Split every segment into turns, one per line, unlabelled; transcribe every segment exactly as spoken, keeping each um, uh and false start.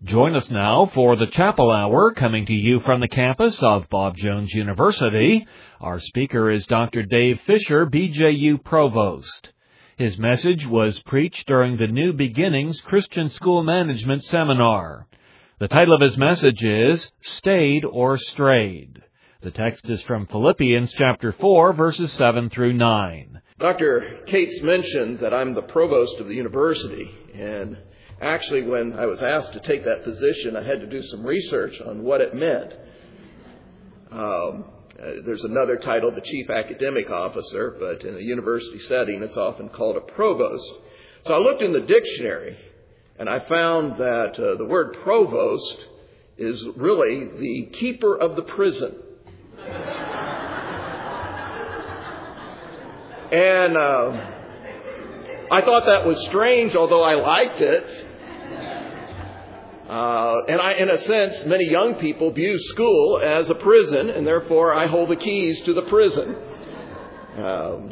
Join us now for the Chapel Hour, coming to you from the campus of Bob Jones University. Our speaker is Doctor Dave Fisher, B J U Provost. His message was preached during the New Beginnings Christian School Management Seminar. The title of his message is Stayed or Strayed. The text is from Philippians chapter four, verses seven through nine.
Doctor Cates mentioned that I'm the provost of the university, and actually when I was asked to take that position, I had to do some research on what it meant. Um, uh, there's another title, the chief academic officer, but in a university setting, it's often called a provost. So I looked in the dictionary, and I found that uh, the word provost is really the keeper of the prison. And uh, I thought that was strange, although I liked it. Uh, and I, in a sense, many young people view school as a prison, and therefore I hold the keys to the prison. Um,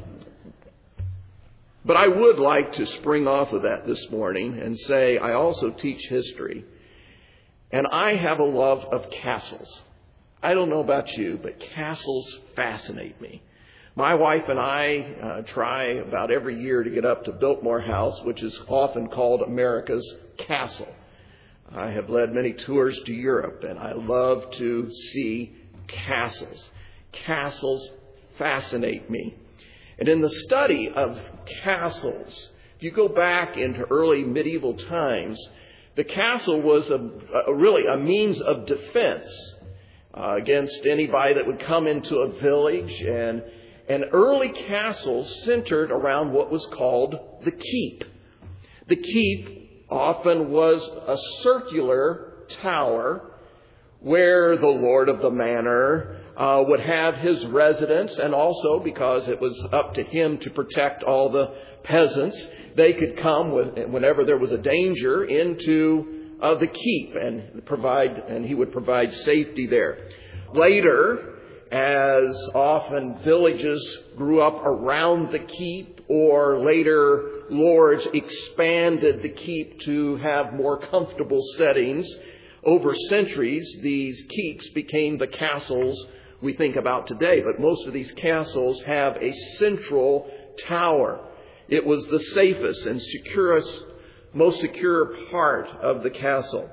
but I would like to spring off of that this morning and say I also teach history. And I have a love of castles. I don't know about you, but castles fascinate me. My wife and I uh, try about every year to get up to Biltmore House, which is often called America's castle. I have led many tours to Europe, and I love to see castles. Castles fascinate me. And in the study of castles, if you go back into early medieval times, the castle was a, a really a means of defense uh, against anybody that would come into a village. And And early castles centered around what was called the keep. The keep often was a circular tower where the lord of the manor uh, would have his residence, and also because it was up to him to protect all the peasants, they could come with, whenever there was a danger into uh, the keep and provide, and he would provide safety there. Later, as often villages grew up around the keep, or later lords expanded the keep to have more comfortable settings, over centuries these keeps became the castles we think about today. But most of these castles have a central tower. It was the safest and securest, most secure part of the castle.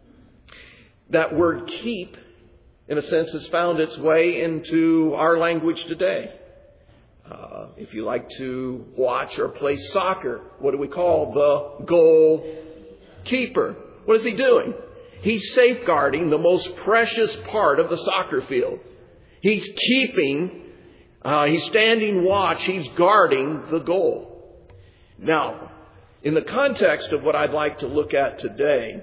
That word keep, in a sense, has found its way into our language today. Uh, if you like to watch or play soccer, what do we call the goalkeeper? What is he doing? He's safeguarding the most precious part of the soccer field. He's keeping, uh, he's standing watch, he's guarding the goal. Now, in the context of what I'd like to look at today,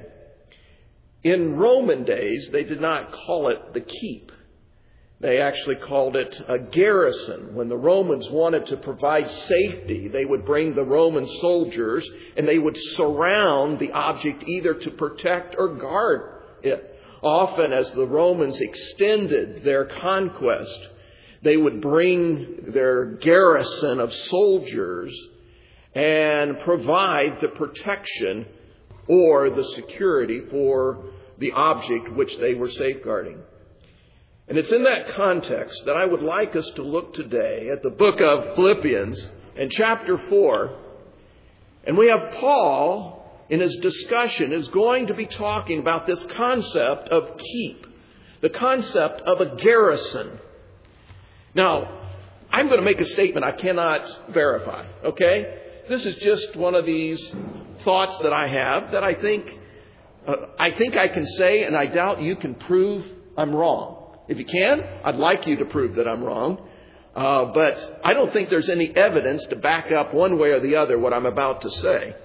in Roman days, they did not call it the keep. They actually called it a garrison. When the Romans wanted to provide safety, they would bring the Roman soldiers and they would surround the object either to protect or guard it. Often, as the Romans extended their conquest, they would bring their garrison of soldiers and provide the protection or the security for the object which they were safeguarding. And it's in that context that I would like us to look today at the book of Philippians and chapter four. And we have Paul, in his discussion, is going to be talking about this concept of keep, the concept of a garrison. Now, I'm going to make a statement I cannot verify, okay? This is just one of these thoughts that I have that I think uh, I think I can say, and I doubt you can prove I'm wrong. If you can, I'd like you to prove that I'm wrong. Uh, but I don't think there's any evidence to back up one way or the other what I'm about to say.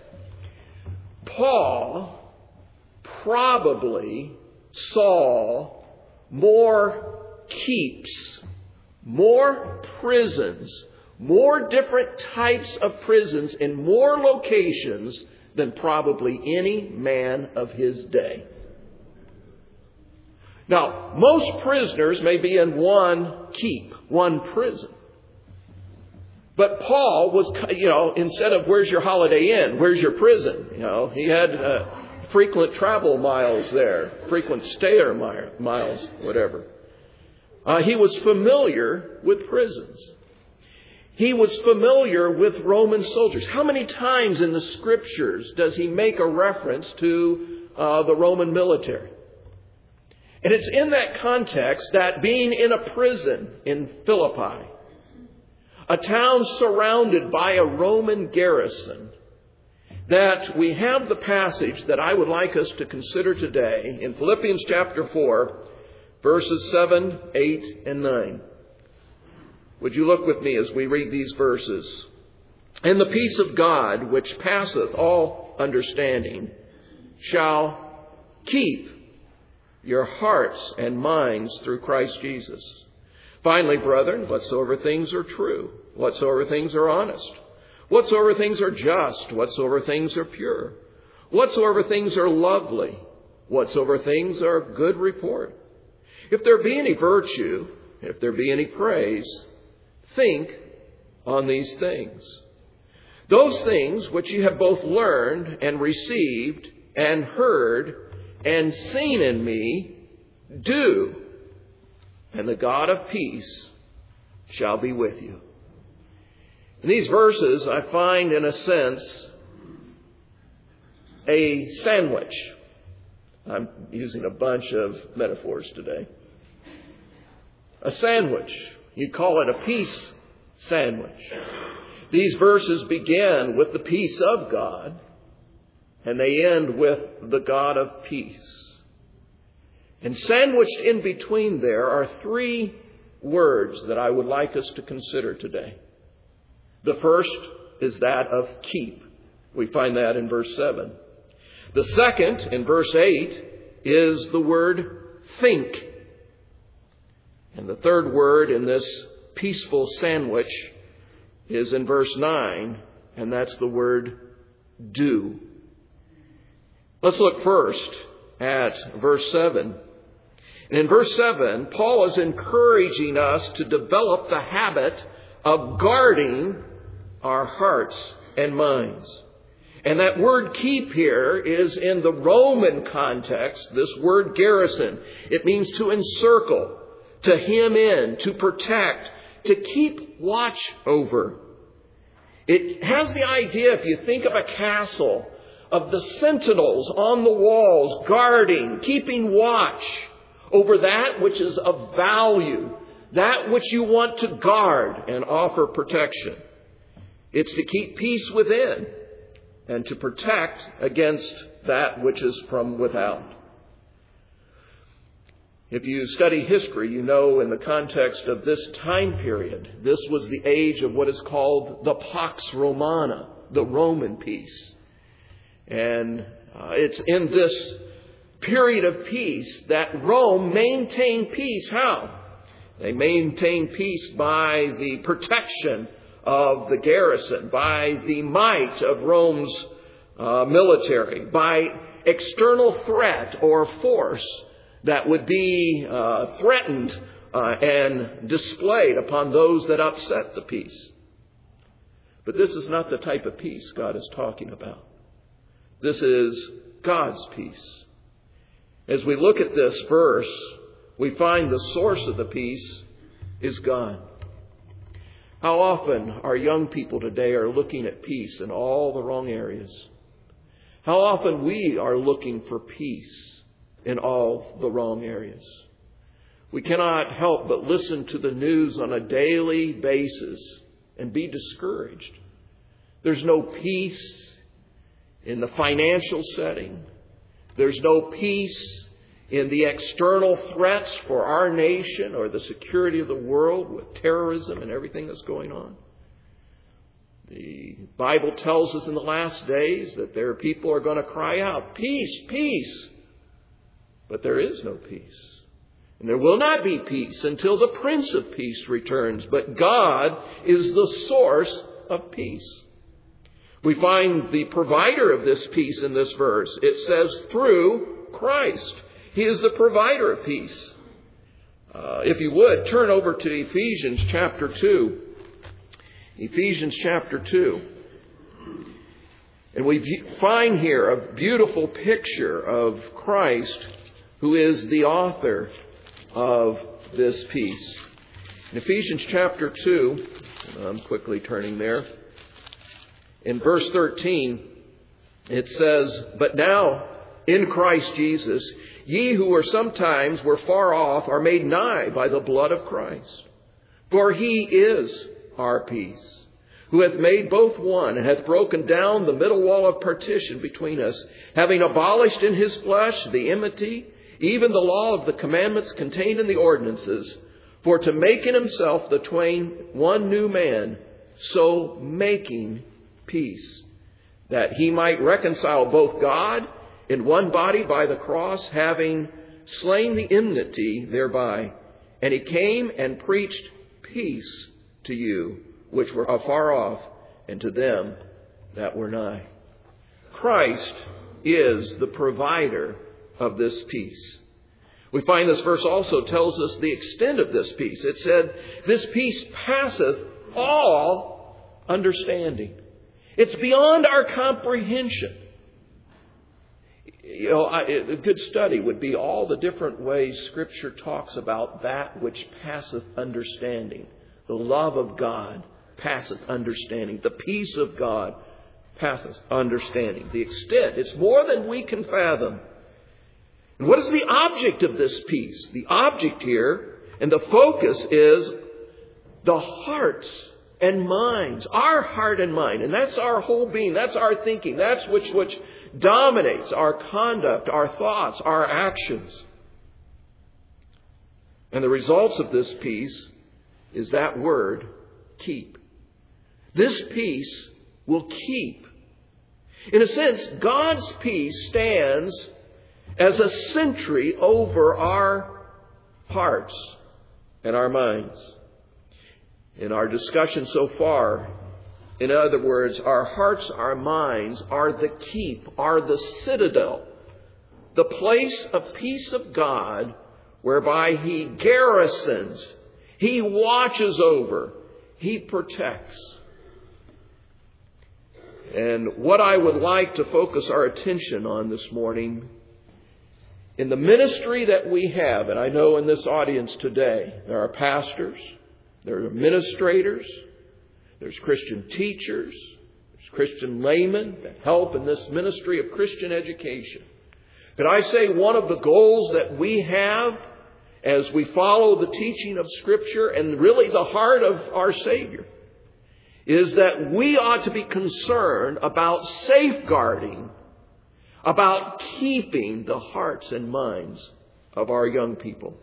Paul probably saw more keeps, more prisons, more different types of prisons in more locations than probably any man of his day. Now, most prisoners may be in one keep, one prison. But Paul was, you know, instead of where's your Holiday Inn, where's your prison? You know, he had uh, frequent travel miles there, frequent stayer miles, whatever. Uh, he was familiar with prisons. He was familiar with Roman soldiers. How many times in the Scriptures does he make a reference to uh, the Roman military? And it's in that context that being in a prison in Philippi, a town surrounded by a Roman garrison, that we have the passage that I would like us to consider today in Philippians chapter four, verses seven, eight, and nine. Would you look with me as we read these verses? And the peace of God, which passeth all understanding, shall keep your hearts and minds through Christ Jesus. Finally, brethren, whatsoever things are true, whatsoever things are honest, whatsoever things are just, whatsoever things are pure, whatsoever things are lovely, whatsoever things are of good report, if there be any virtue, if there be any praise, think on these things. Those things which you have both learned and received and heard and seen in me, do, and the God of peace shall be with you. In these verses, I find, in a sense, a sandwich. I'm using a bunch of metaphors today. A sandwich. You'd call it a peace sandwich. These verses begin with the peace of God, and they end with the God of peace. And sandwiched in between there are three words that I would like us to consider today. The first is that of keep. We find that in verse seven. The second, in verse eight, is the word think. And the third word in this peaceful sandwich is in verse nine, and that's the word do. Let's look first at verse seven. And in verse seven, Paul is encouraging us to develop the habit of guarding our hearts and minds. And that word keep here is in the Roman context, this word garrison. It means to encircle, to hem in, to protect, to keep watch over. It has the idea, if you think of a castle, of the sentinels on the walls, guarding, keeping watch over that which is of value, that which you want to guard and offer protection. It's to keep peace within and to protect against that which is from without. If you study history, you know in the context of this time period, this was the age of what is called the Pax Romana, the Roman peace. And uh, it's in this period of peace that Rome maintained peace. How? They maintained peace by the protection of the garrison, by the might of Rome's uh, military, by external threat or force that would be uh, threatened uh, and displayed upon those that upset the peace. But this is not the type of peace God is talking about. This is God's peace. As we look at this verse, we find the source of the peace is God. How often our young people today are looking at peace in all the wrong areas? How often we are looking for peace in all the wrong areas? We cannot help but listen to the news on a daily basis and be discouraged. There's no peace in the financial setting. There's no peace in the external threats for our nation or the security of the world with terrorism and everything that's going on. The Bible tells us in the last days that there are people who are going to cry out, peace, peace. But there is no peace. And there will not be peace until the Prince of Peace returns. But God is the source of peace. We find the provider of this peace in this verse. It says through Christ. He is the provider of peace. Uh, if you would, turn over to Ephesians chapter two. Ephesians chapter two. And we find here a beautiful picture of Christ, who is the author of this peace. In Ephesians chapter two, I'm quickly turning there, in verse thirteen, it says, "But now, in Christ Jesus, ye who were sometimes were far off are made nigh by the blood of Christ. For he is our peace, who hath made both one, and hath broken down the middle wall of partition between us, having abolished in his flesh the enmity, even the law of the commandments contained in the ordinances, for to make in himself the twain one new man, so making peace, that he might reconcile both God in one body by the cross, having slain the enmity thereby. And he came and preached peace to you, which were afar off, and to them that were nigh." Christ is the provider of this peace. We find this verse also tells us the extent of this peace. It said, "This peace passeth all understanding." It's beyond our comprehension. You know, a good study would be all the different ways Scripture talks about that which passeth understanding. The love of God passeth understanding. The peace of God passeth understanding. The extent, it's more than we can fathom. And what is the object of this peace? The object here, and the focus, is the hearts and minds. Our heart and mind. And that's our whole being. That's our thinking. That's which, which dominates our conduct, our thoughts, our actions. And the results of this peace is that word, keep. This peace will keep. In a sense, God's peace stands as a sentry over our hearts and our minds. In our discussion so far, in other words, our hearts, our minds are the keep, are the citadel, the place of peace of God, whereby He garrisons, He watches over, He protects. And what I would like to focus our attention on this morning, in the ministry that we have, and I know in this audience today, there are pastors, there are administrators, there's Christian teachers, there's Christian laymen that help in this ministry of Christian education. Could I say one of the goals that we have as we follow the teaching of Scripture and really the heart of our Savior is that we ought to be concerned about safeguarding, about keeping the hearts and minds of our young people.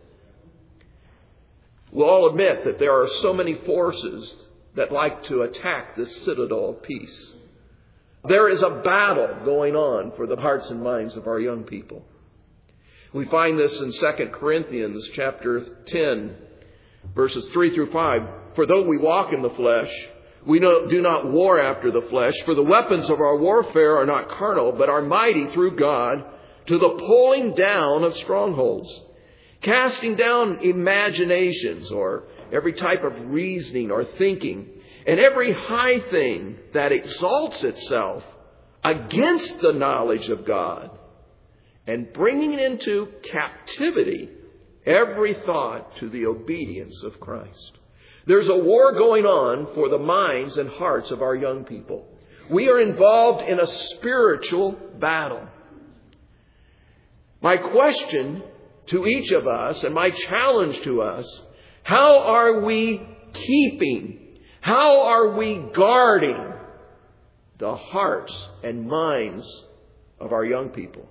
We'll all admit that there are so many forces that like to attack this citadel of peace. There is a battle going on for the hearts and minds of our young people. We find this in Second Corinthians chapter ten, verses three through five. "For though we walk in the flesh, we do not war after the flesh. For the weapons of our warfare are not carnal, but are mighty through God to the pulling down of strongholds, casting down imaginations," or every type of reasoning or thinking, "and every high thing that exalts itself against the knowledge of God, and bringing into captivity every thought to the obedience of Christ." There's a war going on for the minds and hearts of our young people. We are involved in a spiritual battle. My question to each of us, and my challenge to us, how are we keeping, how are we guarding the hearts and minds of our young people?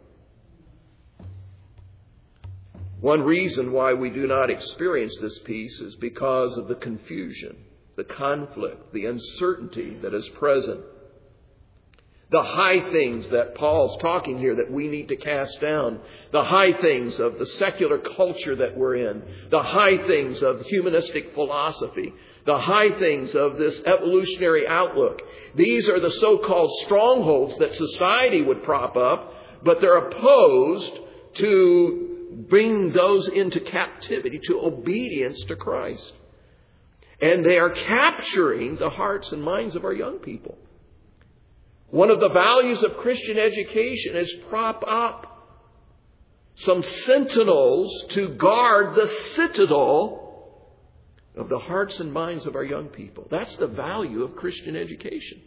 One reason why we do not experience this peace is because of the confusion, the conflict, the uncertainty that is present. The high things that Paul's talking here that we need to cast down. The high things of the secular culture that we're in. The high things of humanistic philosophy. The high things of this evolutionary outlook. These are the so-called strongholds that society would prop up, but they're opposed to bring those into captivity, to obedience to Christ. And they are capturing the hearts and minds of our young people. One of the values of Christian education is prop up some sentinels to guard the citadel of the hearts and minds of our young people. That's the value of Christian education.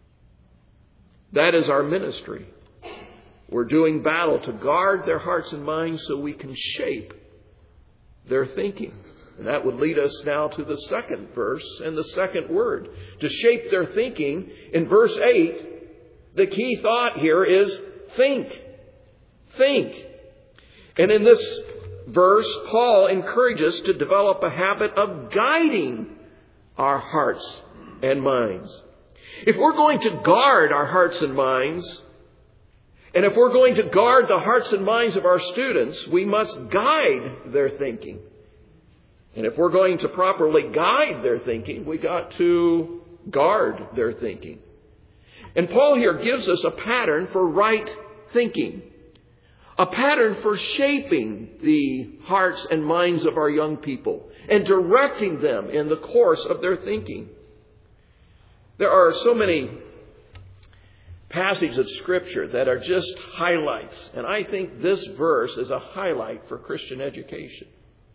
That is our ministry. We're doing battle to guard their hearts and minds so we can shape their thinking. And that would lead us now to the second verse and the second word. To shape their thinking, in verse eight, the key thought here is think. Think. And in this verse, Paul encourages us to develop a habit of guiding our hearts and minds. If we're going to guard our hearts and minds, and if we're going to guard the hearts and minds of our students, we must guide their thinking. And if we're going to properly guide their thinking, we got to guard their thinking. And Paul here gives us a pattern for right thinking. A pattern for shaping the hearts and minds of our young people and directing them in the course of their thinking. There are so many passages of Scripture that are just highlights. And I think this verse is a highlight for Christian education.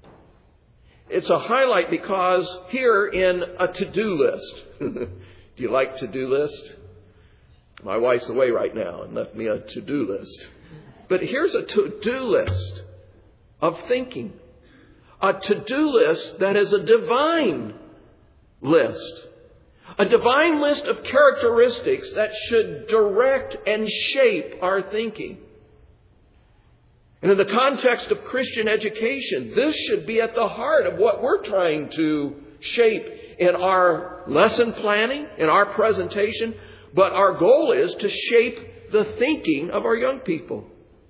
It's a highlight because here in a to-do list. Do you like to-do list? My wife's away right now and left me a to-do list. But here's a to-do list of thinking. A to-do list that is a divine list. A divine list of characteristics that should direct and shape our thinking. And in the context of Christian education, this should be at the heart of what we're trying to shape in our lesson planning, in our presentation. But our goal is to shape the thinking of our young people.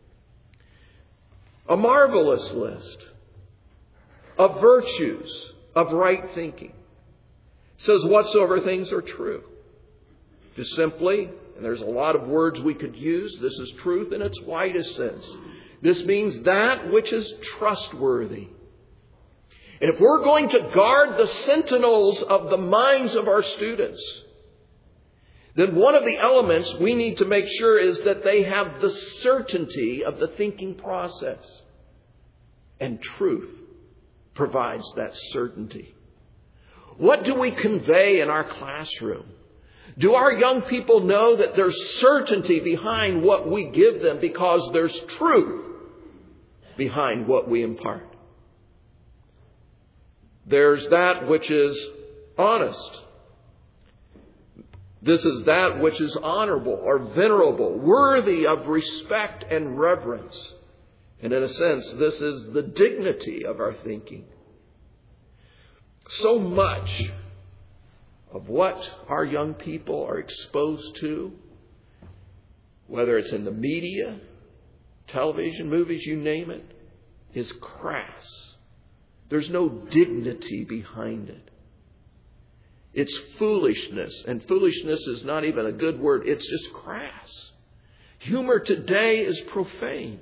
A marvelous list of virtues of right thinking. It says whatsoever things are true. Just simply, and there's a lot of words we could use, this is truth in its widest sense. This means that which is trustworthy. And if we're going to guard the sentinels of the minds of our students, then one of the elements we need to make sure is that they have the certainty of the thinking process. And truth provides that certainty. What do we convey in our classroom? Do our young people know that there's certainty behind what we give them because there's truth behind what we impart? There's that which is honest. This is that which is honorable or venerable, worthy of respect and reverence. And in a sense, this is the dignity of our thinking. So much of what our young people are exposed to, whether it's in the media, television, movies, you name it, is crass. There's no dignity behind it. It's foolishness. And foolishness is not even a good word. It's just crass. Humor today is profane.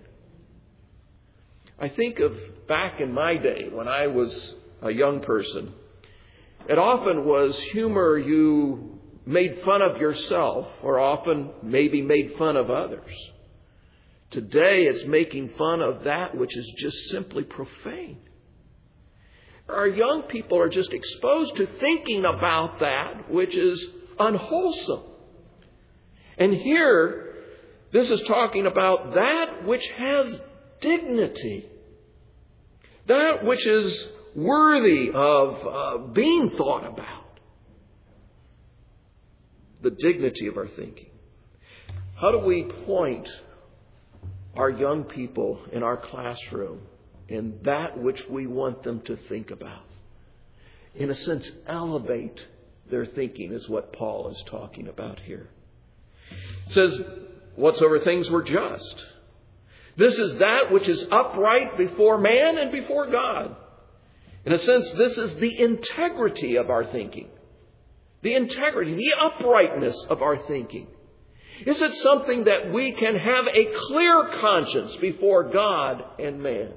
I think of back in my day when I was a young person. It often was humor you made fun of yourself or often maybe made fun of others. Today it's making fun of that which is just simply profane. Our young people are just exposed to thinking about that which is unwholesome. And here, this is talking about that which has dignity. That which is worthy of uh, being thought about. The dignity of our thinking. How do we point our young people in our classroom in that which we want them to think about? In a sense, elevate their thinking is what Paul is talking about here. It says, whatsoever things were just. This is that which is upright before man and before God. In a sense, this is the integrity of our thinking. The integrity, the uprightness of our thinking. Is it something that we can have a clear conscience before God and man?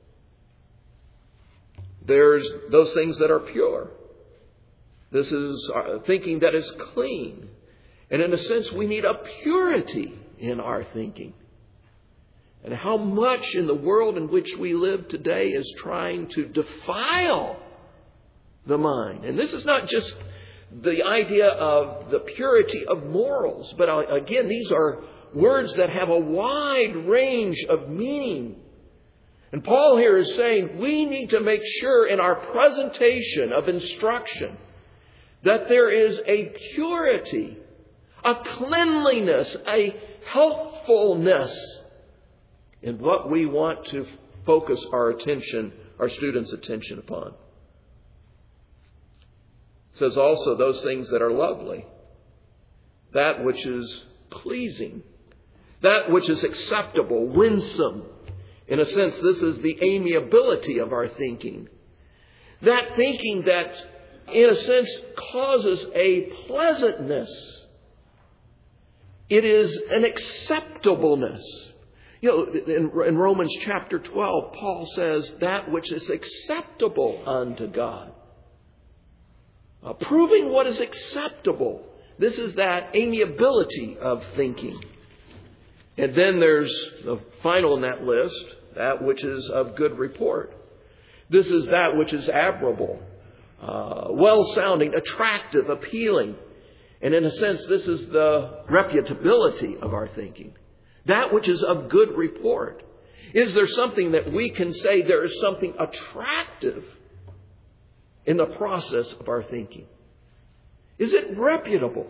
There's those things that are pure. This is thinking that is clean. And in a sense, we need a purity in our thinking. And how much in the world in which we live today is trying to defile the mind. And this is not just the idea of the purity of morals, but again, these are words that have a wide range of meaning. And Paul here is saying we need to make sure in our presentation of instruction that there is a purity, a cleanliness, a healthfulness in what we want to focus our attention, our students' attention upon. It says also those things that are lovely, that which is pleasing, that which is acceptable, winsome. In a sense, this is the amiability of our thinking. That thinking that, in a sense, causes a pleasantness. It is an acceptableness. You know, in, in Romans chapter twelve, Paul says that which is acceptable unto God. Uh, proving what is acceptable. This is that amiability of thinking. And then there's the final in that list, that which is of good report. This is that which is admirable, uh, well-sounding, attractive, appealing. And in a sense, this is the reputability of our thinking. That which is of good report. Is there something that we can say there is something attractive in the process of our thinking? Is it reputable?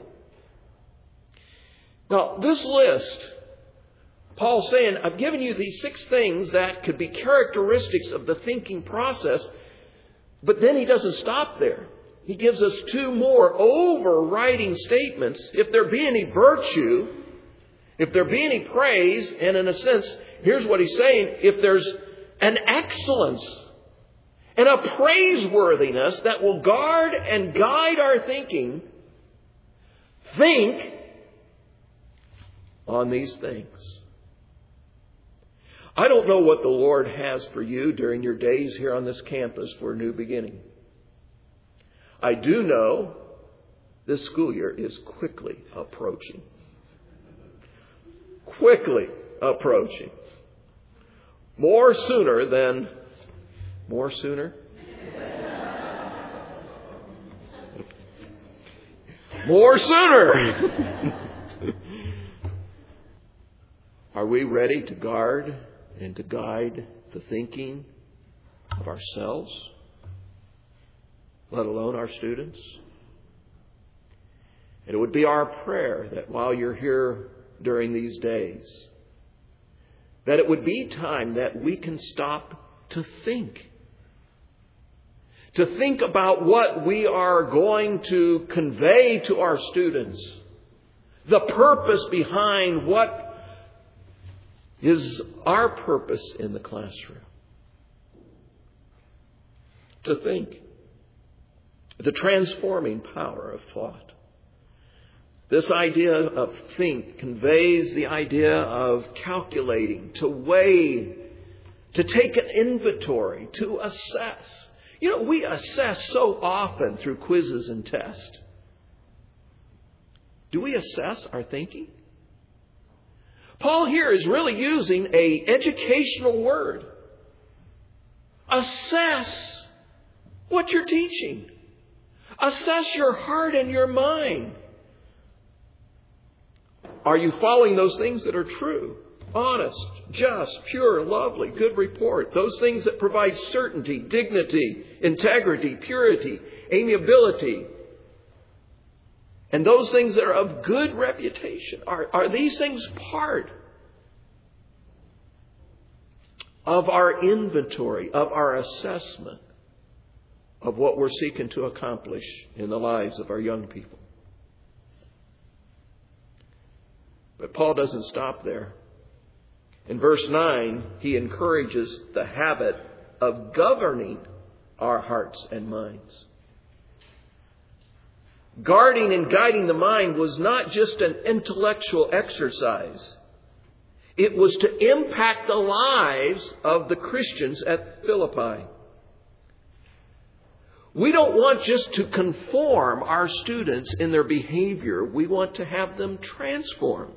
Now, this list, Paul's saying, I've given you these six things that could be characteristics of the thinking process, but then he doesn't stop there. He gives us two more overriding statements. If there be any virtue, if there be any praise, and in a sense, here's what he's saying, if there's an excellence and a praiseworthiness that will guard and guide our thinking, think on these things. I don't know what the Lord has for you during your days here on this campus for a new beginning. I do know this school year is quickly approaching. Quickly approaching. More sooner than... More sooner? More sooner! Are we ready to guard and to guide the thinking of ourselves, let alone our students? And it would be our prayer that while you're here during these days, that it would be time that we can stop to think. To think about what we are going to convey to our students. The purpose behind what is our purpose in the classroom. To think. The transforming power of thought. This idea of think conveys the idea of calculating, to weigh, to take an inventory, to assess. You know, we assess so often through quizzes and tests. Do we assess our thinking? Paul here is really using an educational word. Assess what you're teaching. Assess your heart and your mind. Are you following those things that are true, honest, just, pure, lovely, good report? Those things that provide certainty, dignity, integrity, purity, amiability. And those things that are of good reputation. Are, are these things part of our inventory, of our assessment of what we're seeking to accomplish in the lives of our young people? But Paul doesn't stop there. In verse nine, he encourages the habit of governing our hearts and minds. Guarding and guiding the mind was not just an intellectual exercise. It was to impact the lives of the Christians at Philippi. We don't want just to conform our students in their behavior. We want to have them transform.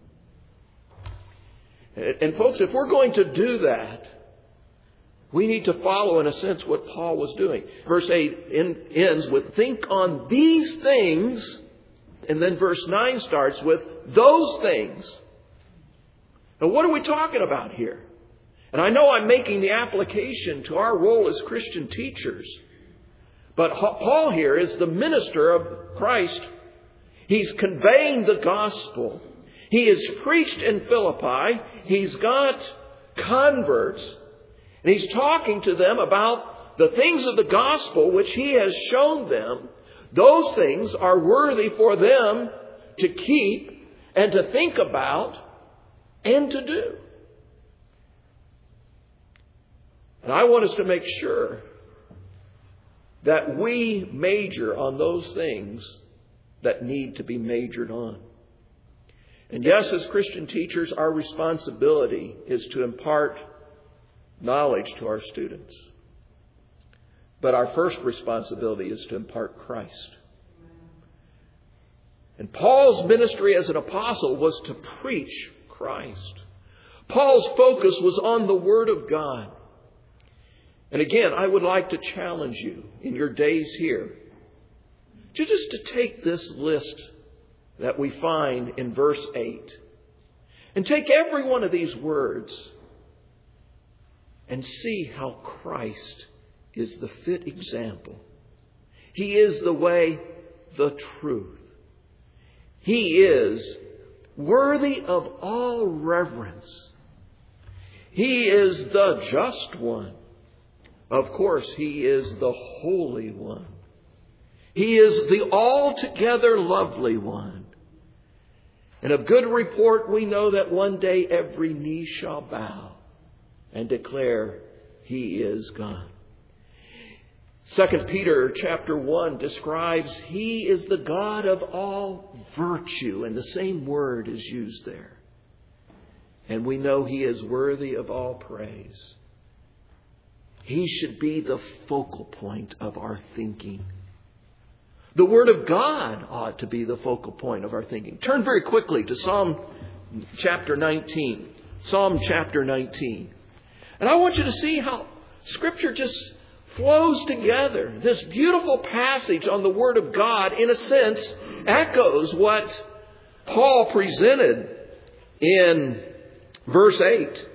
And folks, if we're going to do that, we need to follow, in a sense, what Paul was doing. Verse eight ends with, think on these things. And then verse nine starts with, those things. Now, what are we talking about here? And I know I'm making the application to our role as Christian teachers. But Paul here is the minister of Christ. He's conveying the gospel. He is preached in Philippi. He's got converts. And he's talking to them about the things of the gospel which he has shown them. Those things are worthy for them to keep and to think about and to do. And I want us to make sure that we major on those things that need to be majored on. And yes, as Christian teachers, our responsibility is to impart knowledge to our students. But our first responsibility is to impart Christ. And Paul's ministry as an apostle was to preach Christ. Paul's focus was on the Word of God. And again, I would like to challenge you in your days here to just to take this list that we find in verse eight and take every one of these words and see how Christ is the fit example. He is the way, the truth. He is worthy of all reverence. He is the just one. Of course, He is the Holy One. He is the altogether lovely one. And of good report we know that one day every knee shall bow and declare He is God. Second Peter chapter one describes He is the God of all virtue, and the same word is used there. And we know He is worthy of all praise. He should be the focal point of our thinking. The Word of God ought to be the focal point of our thinking. Turn very quickly to Psalm chapter nineteen. Psalm chapter nineteen. And I want you to see how Scripture just flows together. This beautiful passage on the Word of God, in a sense, echoes what Paul presented in verse eight.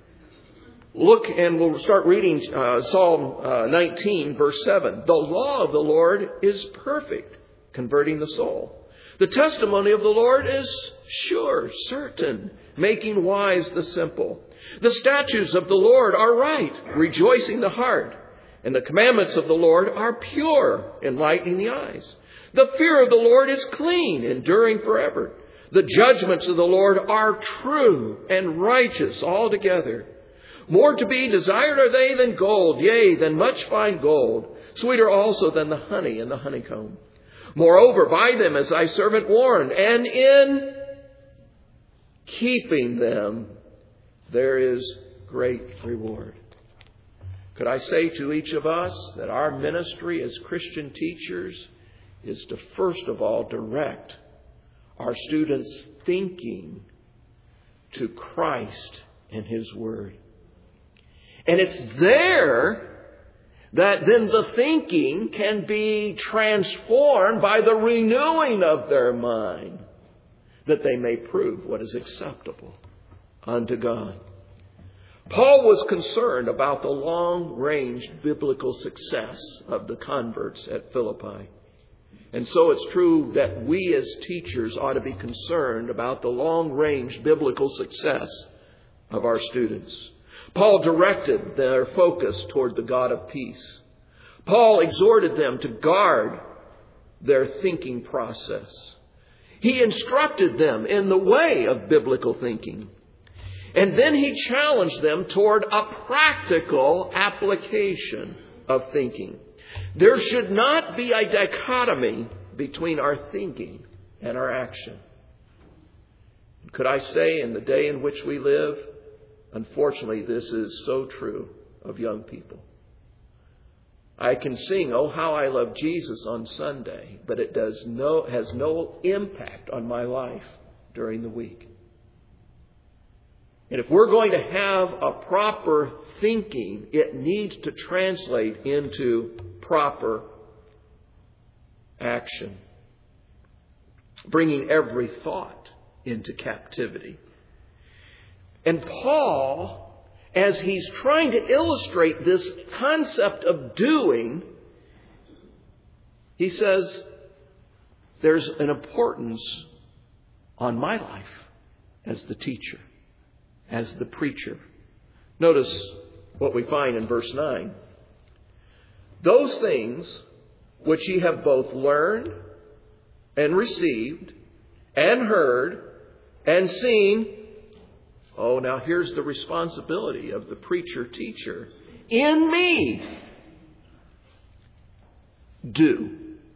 Look, and we'll start reading uh, Psalm uh, nineteen, verse seven. The law of the Lord is perfect, converting the soul. The testimony of the Lord is sure, certain, making wise the simple. The statutes of the Lord are right, rejoicing the heart. And the commandments of the Lord are pure, enlightening the eyes. The fear of the Lord is clean, enduring forever. The judgments of the Lord are true and righteous altogether. More to be desired are they than gold, yea, than much fine gold, sweeter also than the honey and the honeycomb. Moreover, by them is thy servant warned, and in keeping them there is great reward. Could I say to each of us that our ministry as Christian teachers is to first of all direct our students' thinking to Christ and His Word. And it's there that then the thinking can be transformed by the renewing of their mind, that they may prove what is acceptable unto God. Paul was concerned about the long-range biblical success of the converts at Philippi. And so it's true that we as teachers ought to be concerned about the long-range biblical success of our students. Paul directed their focus toward the God of peace. Paul exhorted them to guard their thinking process. He instructed them in the way of biblical thinking. And then he challenged them toward a practical application of thinking. There should not be a dichotomy between our thinking and our action. Could I say, in the day in which we live, unfortunately, this is so true of young people. I can sing, "Oh, how I love Jesus" on Sunday, but it does no, has no impact on my life during the week. And if we're going to have a proper thinking, it needs to translate into proper action. Bringing every thought into captivity. And Paul, as he's trying to illustrate this concept of doing, he says, there's an importance on my life as the teacher, as the preacher. Notice what we find in verse nine. Those things which ye have both learned and received and heard and seen. Oh, now here's the responsibility of the preacher-teacher. In me. Do.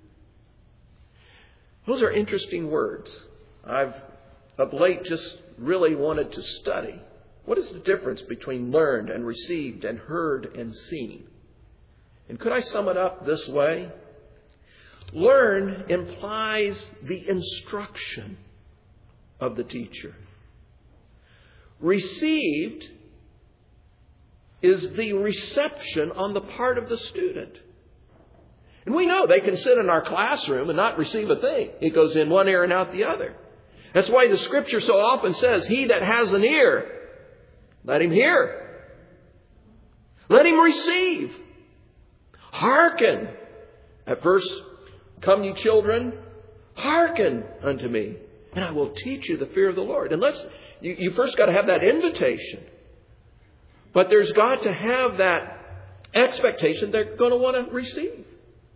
Those are interesting words. I've of late just really wanted to study. What is the difference between learned and received and heard and seen? And could I sum it up this way? Learn implies the instruction of the teacher. Received is the reception on the part of the student. And we know they can sit in our classroom and not receive a thing. It goes in one ear and out the other. That's why the Scripture so often says, "He that has an ear, let him hear. Let him receive. Hearken." At verse, "Come ye children, hearken unto me, and I will teach you the fear of the Lord." Unless you, you first got to have that invitation. But there's got to have that expectation they're going to want to receive.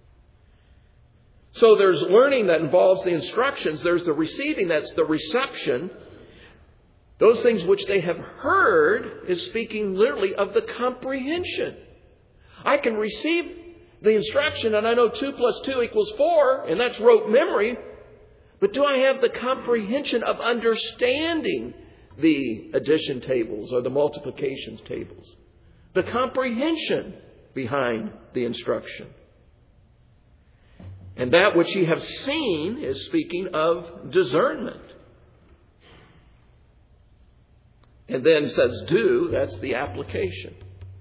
So there's learning that involves the instructions. There's the receiving, that's the reception. Those things which they have heard is speaking literally of the comprehension. I can receive the instruction and I know two plus two equals four, and that's rote memory. But do I have the comprehension of understanding the addition tables or the multiplication tables? The comprehension behind the instruction. And that which ye have seen is speaking of discernment. And then says do, that's the application.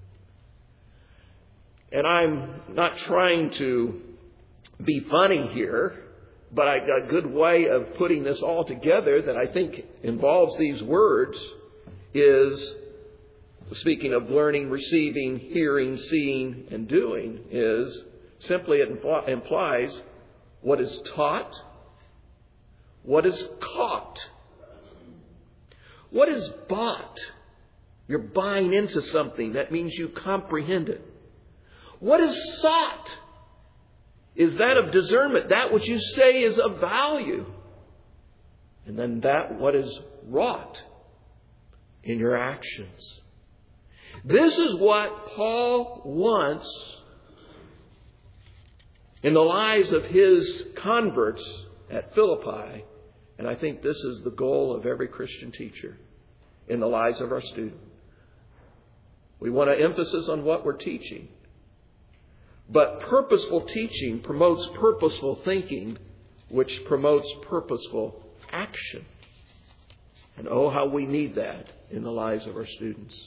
And I'm not trying to be funny here, but I got a good way of putting this all together that I think involves these words is, speaking of learning, receiving, hearing, seeing, and doing, is simply it implies what is taught, what is caught, what is bought. You're buying into something. That means you comprehend it. What is sought is that of discernment, that which you say is of value. And then that what is wrought in your actions. This is what Paul wants in the lives of his converts at Philippi. And I think this is the goal of every Christian teacher in the lives of our students. We want an emphasis on what we're teaching. But purposeful teaching promotes purposeful thinking, which promotes purposeful action. And oh, how we need that in the lives of our students.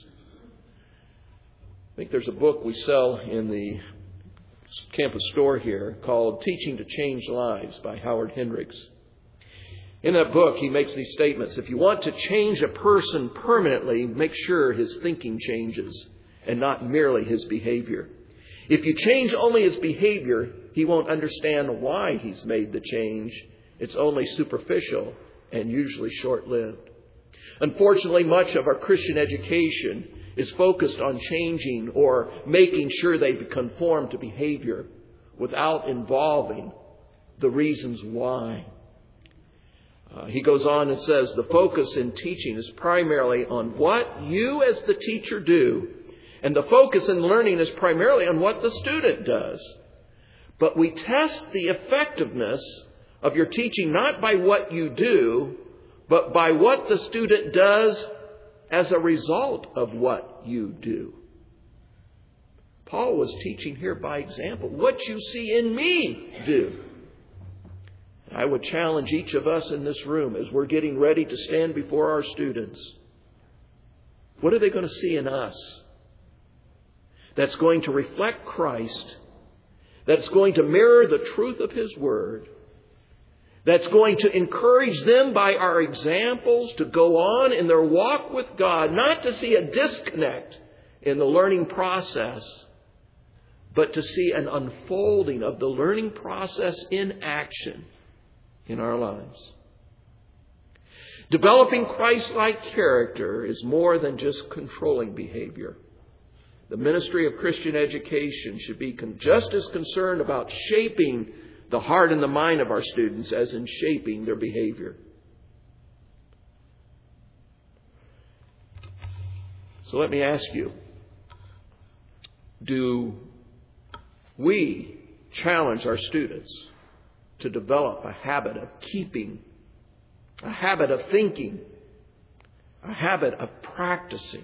I think there's a book we sell in the campus store here called Teaching to Change Lives by Howard Hendricks. In that book, he makes these statements. If you want to change a person permanently, make sure his thinking changes and not merely his behavior. If you change only his behavior, he won't understand why he's made the change. It's only superficial and usually short-lived. Unfortunately, much of our Christian education is focused on changing or making sure they conform to behavior without involving the reasons why. Uh, he goes on and says, the focus in teaching is primarily on what you as the teacher do. And the focus in learning is primarily on what the student does. But we test the effectiveness of your teaching not by what you do, but by what the student does as a result of what you do. Paul was teaching here by example. What you see in me, do. I would challenge each of us in this room as we're getting ready to stand before our students. What are they going to see in us that's going to reflect Christ, that's going to mirror the truth of His Word, that's going to encourage them by our examples to go on in their walk with God, not to see a disconnect in the learning process, but to see an unfolding of the learning process in action in our lives. Developing Christ-like character is more than just controlling behavior. The ministry of Christian education should be just as concerned about shaping the heart and the mind of our students as in shaping their behavior. So let me ask you, do we challenge our students to develop a habit of keeping, a habit of thinking, a habit of practicing?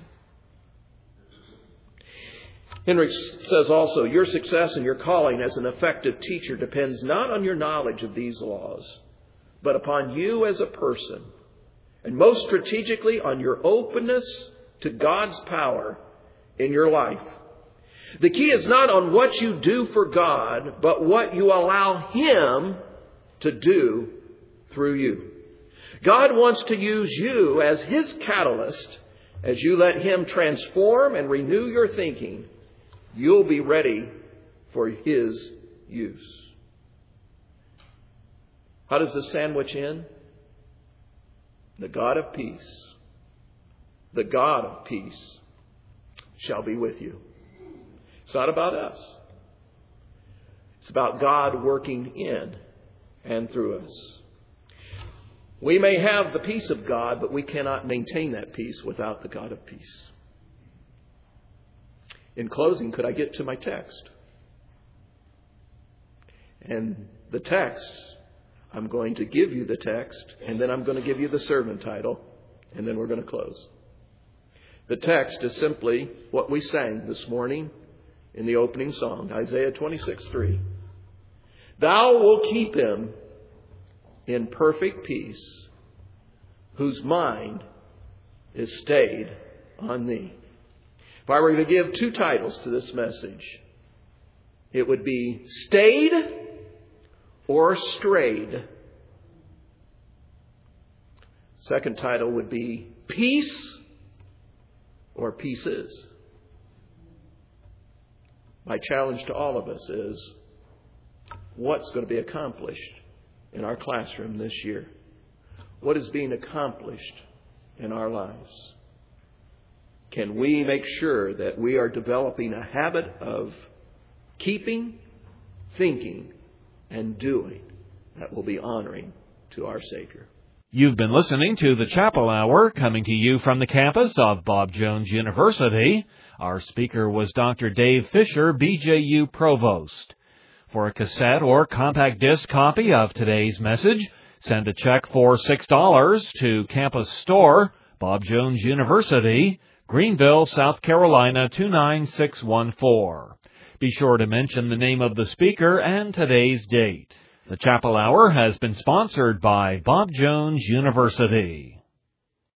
Henry says also, your success and your calling as an effective teacher depends not on your knowledge of these laws, but upon you as a person, and most strategically on your openness to God's power in your life. The key is not on what you do for God, but what you allow Him to do through you. God wants to use you as His catalyst. As you let Him transform and renew your thinking, you'll be ready for His use. How does this sandwich end? The God of peace, the God of peace shall be with you. It's not about us. It's about God working in and through us. We may have the peace of God, but we cannot maintain that peace without the God of peace. In closing, could I get to my text? And the text, I'm going to give you the text, and then I'm going to give you the sermon title, and then we're going to close. The text is simply what we sang this morning in the opening song, Isaiah twenty-six three. Thou wilt keep him in perfect peace, whose mind is stayed on thee. If I were to give two titles to this message, it would be Stayed or Strayed. Second title would be Peace or Pieces. My challenge to all of us is, what's going to be accomplished in our classroom this year? What is being accomplished in our lives? Can we make sure that we are developing a habit of keeping, thinking, and doing that will be honoring to our Savior?
You've been listening to the Chapel Hour, coming to you from the campus of Bob Jones University. Our speaker was Doctor Dave Fisher, B J U Provost. For a cassette or compact disc copy of today's message, send a check for six dollars to Campus Store, Bob Jones University, Greenville, South Carolina two nine six one four. Be sure to mention the name of the speaker and today's date. The Chapel Hour has been sponsored by Bob Jones University.